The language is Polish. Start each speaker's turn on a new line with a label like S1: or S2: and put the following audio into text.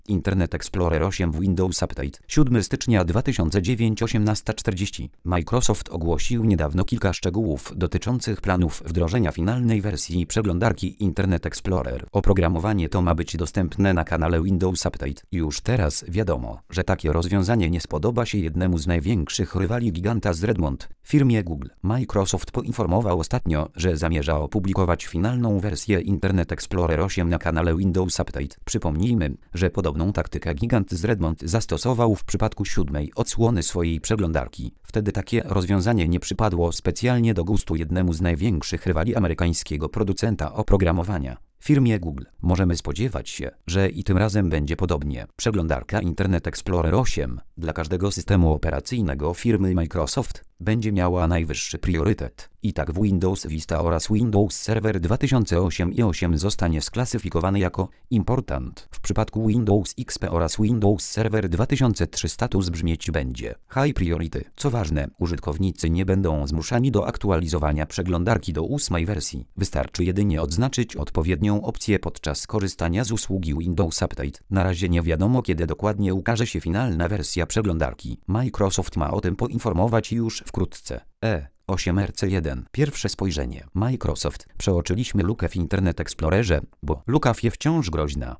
S1: Internet Explorer 8 w Windows Update 7 stycznia 2009 18:40. Microsoft ogłosił niedawno kilka szczegółów dotyczących planów wdrożenia finalnej wersji przeglądarki Internet Explorer. Oprogramowanie to ma być dostępne na kanale Windows Update. Już teraz wiadomo, że takie rozwiązanie nie spodoba się jednemu z największych rywali giganta z Redmond, firmie Google. Microsoft poinformował ostatnio, że zamierza opublikować finalną wersję Internet Explorer 8 na kanale Windows Update. Przypomnijmy, że podobną taktykę gigant z Redmond zastosował w przypadku 7. odsłony swojej przeglądarki. Wtedy takie rozwiązanie nie przypadło specjalnie do gustu jednemu z największych rywali amerykańskiego producenta oprogramowania, firmie Google. Możemy spodziewać się, że i tym razem będzie podobnie. Przeglądarka Internet Explorer 8 dla każdego systemu operacyjnego firmy Microsoft będzie miała najwyższy priorytet. I tak w Windows Vista oraz Windows Server 2008 i 8 zostanie sklasyfikowany jako important. W przypadku Windows XP oraz Windows Server 2003 status brzmieć będzie High Priority. Co ważne, użytkownicy nie będą zmuszani do aktualizowania przeglądarki do 8. wersji. Wystarczy jedynie odznaczyć odpowiednią opcję podczas korzystania z usługi Windows Update. Na razie nie wiadomo, kiedy dokładnie ukaże się finalna wersja przeglądarki. Microsoft ma o tym poinformować już wkrótce. 8RC1. Pierwsze spojrzenie. Microsoft. Przeoczyliśmy lukę w Internet Explorerze, bo luka jest wciąż groźna.